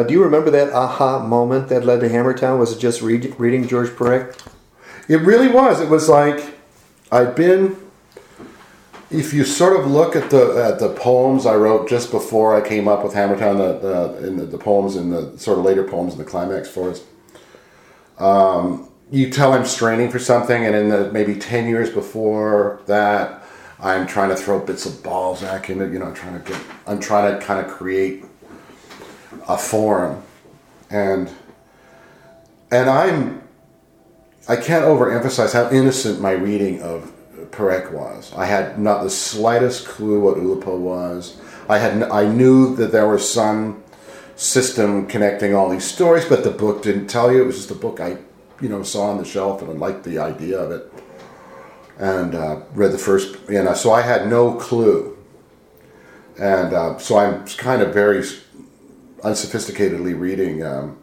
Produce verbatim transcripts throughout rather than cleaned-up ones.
Uh, do you remember that aha moment that led to Hammertown? Was it just read, reading George Perec? It really was. It was like I'd been. If you sort of look at the at the poems I wrote just before I came up with Hammertown, the the, in the, the poems in the sort of later poems in the Climax Forest, um, you tell I'm straining for something, and in the maybe ten years before that, I'm trying to throw bits of Balzac in it. You know, I'm trying to get. I'm trying to kind of create a form, and and I'm. I can't overemphasize how innocent my reading of Perec was. I had not the slightest clue what Oulipo was. I had I knew that there was some system connecting all these stories, but the book didn't tell you. It was just a book I, you know, saw on the shelf and I liked the idea of it, and uh, read the first. You know, so I had no clue, and uh, so I'm kind of very unsophisticatedly reading um,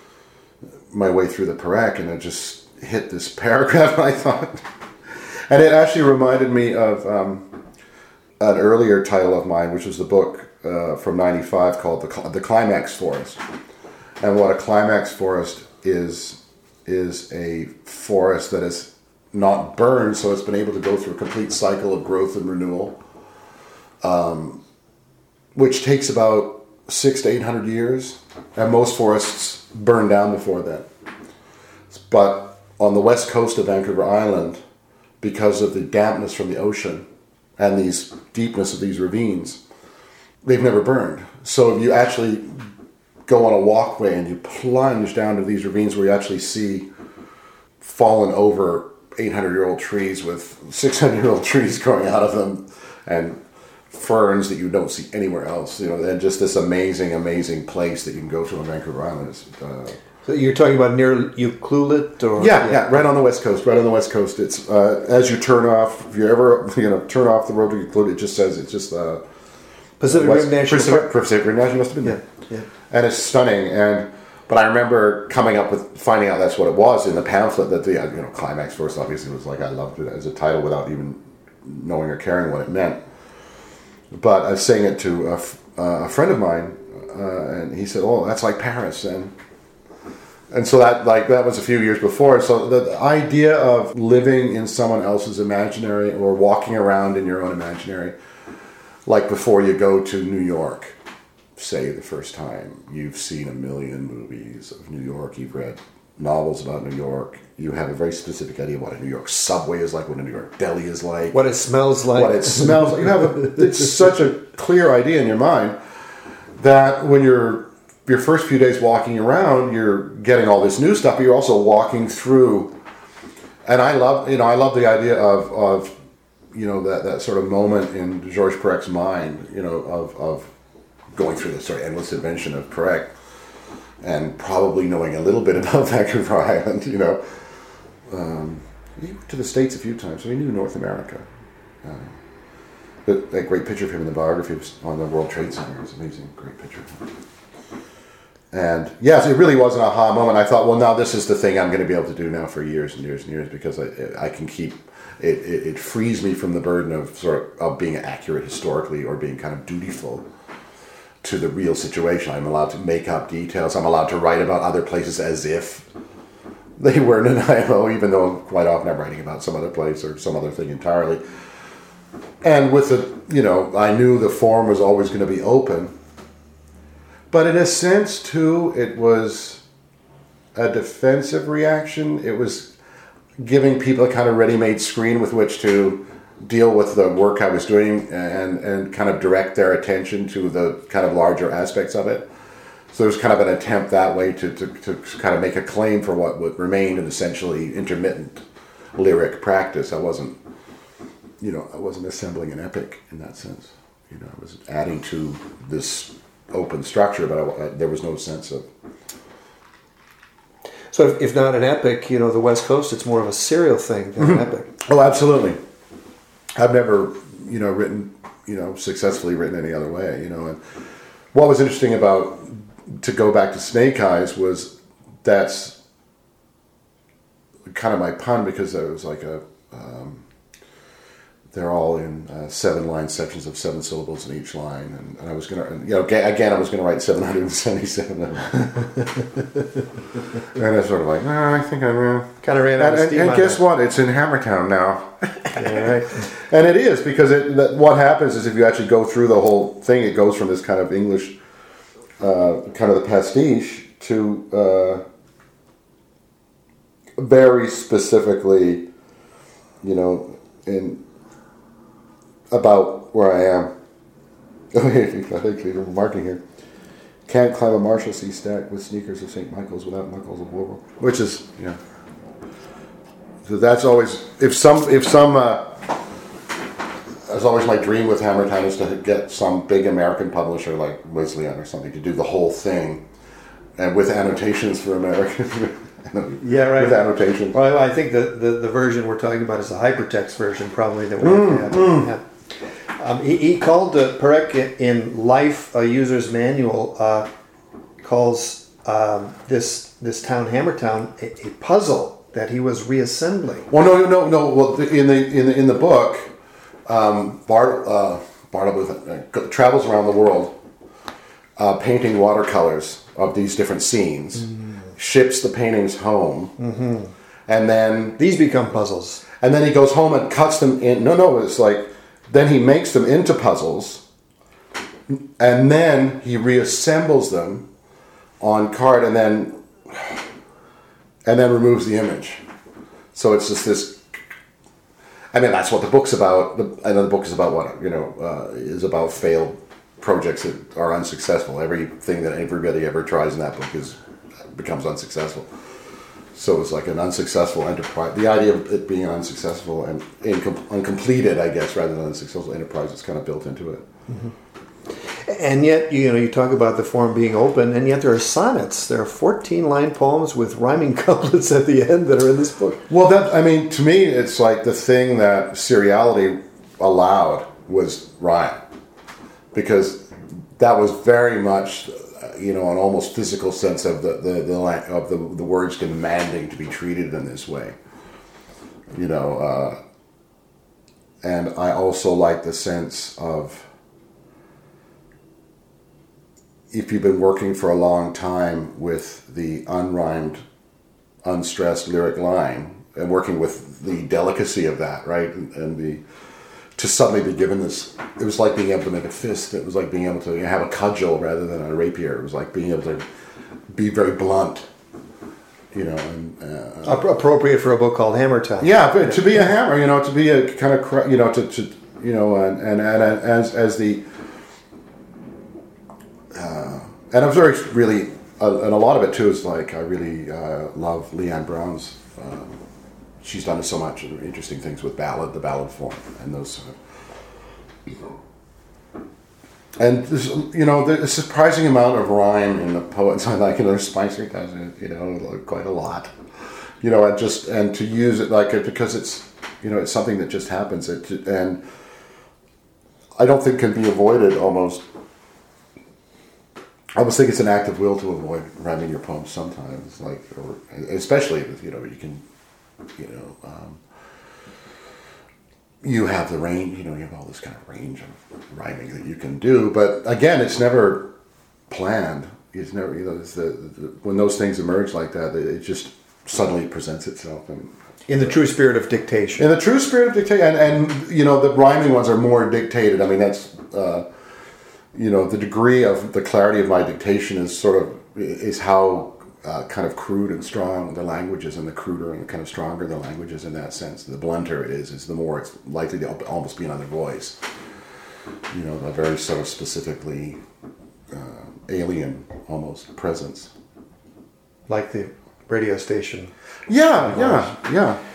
my way through the Perec, and it just hit this paragraph, I thought. And it actually reminded me of um, an earlier title of mine, which was the book uh, from ninety-five called the, the Climax Forest. And what a climax forest is, is a forest that is not burned, so it's been able to go through a complete cycle of growth and renewal, um, which takes about six to eight hundred years. And most forests burn down before that. But on the west coast of Vancouver Island, because of the dampness from the ocean and these deepness of these ravines, they've never burned. So if you actually go on a walkway and you plunge down to these ravines where you actually see fallen over eight hundred year old trees with six hundred year old trees growing out of them and ferns that you don't see anywhere else, you know, and just this amazing, amazing place that you can go to on Vancouver Island. Is, uh, So you're talking about near Ucluelet, or yeah, yeah, right on the west coast. Right on the west coast. It's uh, as you turn off. If you ever, you know, turn off the road to Ucluelet, it just says it's just uh, Pacific Rim National Pacific, Park. Pacific Rim National must have been there. Yeah, yeah. And it's stunning. And but I remember coming up with finding out that's what it was in the pamphlet. That the you know Climax Forest obviously was like I loved it as a title without even knowing or caring what it meant. But I was saying it to a, uh, a friend of mine, uh, and he said, "Oh, that's like Paris." And And so that like that was a few years before. So the, the idea of living in someone else's imaginary or walking around in your own imaginary, like before you go to New York, say the first time, you've seen a million movies of New York, you've read novels about New York, you have a very specific idea of what a New York subway is like, what a New York deli is like. What it smells like. What it smells like. You have a, it's such a clear idea in your mind that when you're your first few days walking around, you're getting all this new stuff, but you're also walking through. And I love, you know, I love the idea of, of you know, that, that sort of moment in Georges Perec's mind, you know, of, of going through this sort of endless invention of Perec and probably knowing a little bit about Vancouver Island, you know. Um, he went to the States a few times, so he knew North America. Uh, but that great picture of him in the biography was on the World Trade Center. It was an amazing, great picture. And yes, it really was an aha moment. I thought, well, now this is the thing I'm going to be able to do now for years and years and years because I, I can keep it, it. It frees me from the burden of sort of, of being accurate historically or being kind of dutiful to the real situation. I'm allowed to make up details. I'm allowed to write about other places as if they were Nanaimo, even though quite often I'm writing about some other place or some other thing entirely. And with the, you know, I knew the form was always going to be open. But in a sense, too, it was a defensive reaction. It was giving people a kind of ready-made screen with which to deal with the work I was doing and, and kind of direct their attention to the kind of larger aspects of it. So there was kind of an attempt that way to, to, to kind of make a claim for what, what remained an essentially intermittent lyric practice. I wasn't, you know, I wasn't assembling an epic in that sense. You know, I was adding to this open structure, but I, I, there was no sense of. So, if, if not an epic, you know, the West Coast, it's more of a serial thing than mm-hmm. an epic. Oh, absolutely. I've never, you know, written, you know, successfully written any other way, you know. And what was interesting about, to go back to Snake Eyes, was that's kind of my pun because there was like a, um, they're all in uh, seven line sections of seven syllables in each line, and, and I was gonna, you know, again, I was gonna write seven hundred seventy-seven, and I was sort of like, oh, I think I'm uh, kind of ran out and, of steam. And, and guess that. what? It's in Hammertown now. Yeah, right. And it is, because it, that, what happens is if you actually go through the whole thing, it goes from this kind of English, uh, kind of the pastiche to uh, very specifically, you know, in about where I am. I think you're marking here. Can't climb a Marshalsea stack with sneakers of Saint Michael's without knuckles of wool. Which is, yeah. So that's always, if some, if some, uh, that's always my dream with Hammertown, is to get some big American publisher like Wesleyan or something to do the whole thing, and with annotations for American. Yeah, right. With annotations. Well, I think the, the, the version we're talking about is the hypertext version, probably that we Mm, have. mm. Yeah. Um, he, he called uh, Perec in, in Life, a user's manual, uh, calls um, this this town, Hammertown, a, a puzzle that he was reassembling. Well, no, no, no. Well, in the in the in the book, um, Bart uh, Bartleby uh, travels around the world, uh, painting watercolors of these different scenes. Mm-hmm. Ships the paintings home, mm-hmm. and then these become puzzles. And then he goes home and cuts them in. No, no, it's like then he makes them into puzzles, and then he reassembles them on card, and then and then removes the image. So it's just this. I mean, that's what the book's about. The, I know the book is about what you know uh, is about failed projects that are unsuccessful. Everything that everybody ever tries in that book is becomes unsuccessful. So it's like an unsuccessful enterprise. The idea of it being unsuccessful and incom- uncompleted, I guess, rather than unsuccessful enterprise is kind of built into it. Mm-hmm. And yet, you know, you talk about the form being open, and yet there are sonnets. There are fourteen-line poems with rhyming couplets at the end that are in this book. Well, that I mean, to me, it's like the thing that seriality allowed was rhyme, because that was very much, you know, an almost physical sense of the the, the of the the words demanding to be treated in this way. You know, uh, and I also like the sense of, if you've been working for a long time with the unrhymed, unstressed lyric line, and working with the delicacy of that, right, and, and the to suddenly be given this, it was like being able to make a fist. It was like being able to have a cudgel rather than a rapier. It was like being able to be very blunt, you know. And uh, appropriate for a book called Hammertown. Yeah, but to be a hammer, you know, to be a kind of, you know, to, to you know, and and, and as as the uh, and I'm very really, uh, and a lot of it too is like I really uh, love Leanne Brown's. Uh, She's done so much interesting things with ballad, the ballad form, and those. Uh, and there's, you know, there's a surprising amount of rhyme in the poets. I like, you know, Spicer does it, you know, quite a lot. You know, and just and to use it like it because it's, you know, it's something that just happens. It and I don't think can be avoided almost. I almost think it's an act of will to avoid rhyming your poems sometimes, like, or especially if, you know, you can. You know, um, you have the range, you know, you have all this kind of range of rhyming that you can do, but again, it's never planned. It's never, you know, it's the, the, when those things emerge like that, it just suddenly presents itself. And in the true spirit of dictation. In the true spirit of dictation. And, and you know, the rhyming ones are more dictated. I mean, that's, uh, you know, the degree of the clarity of my dictation is sort of, is how Uh, kind of crude and strong the language is, and the cruder and kind of stronger the language is in that sense. The blunter it is, is the more it's likely to almost be another voice. You know, a very sort of specifically uh, alien almost presence. Like the radio station. Yeah, yeah, yeah.